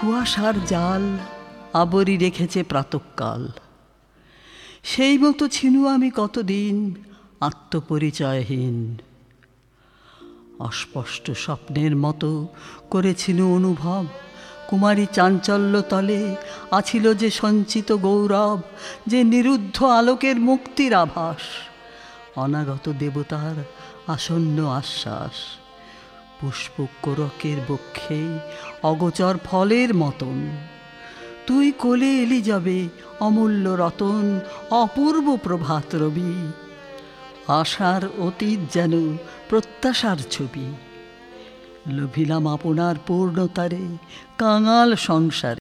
কুয়াশার জাল আবরি রেখেছে প্রাতঃকাল। সেই মতো ছিনু আমি কতদিন আত্মপরিচয়হীন। অস্পষ্ট স্বপ্নের মতো করেছিল অনুভব, কুমারী চাঞ্চল্য তলে আছিল যে সঞ্চিত গৌরব, যে নিরুদ্ধ আলোকের মুক্তির আভাস, অনাগত দেবতার আসন্ন আশ্বাস। পুষ্পকোরকের বক্ষে অগোচর ফলের মতন তুই কোলে এলি যাবে, অমূল্য রতন, অপূর্ব প্রভাত রবি। আশার অতীত যেন প্রত্যাশার ছবি, লোভিলাম আপনার পূর্ণতারে কাঙাল সংসারে।